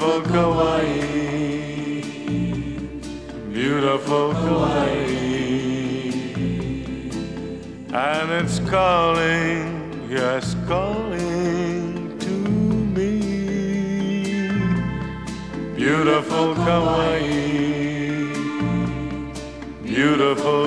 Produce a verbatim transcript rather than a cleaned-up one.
beautiful Kauai, beautiful Kauai, and it's calling, yes, calling to me. Beautiful Kauai, beautiful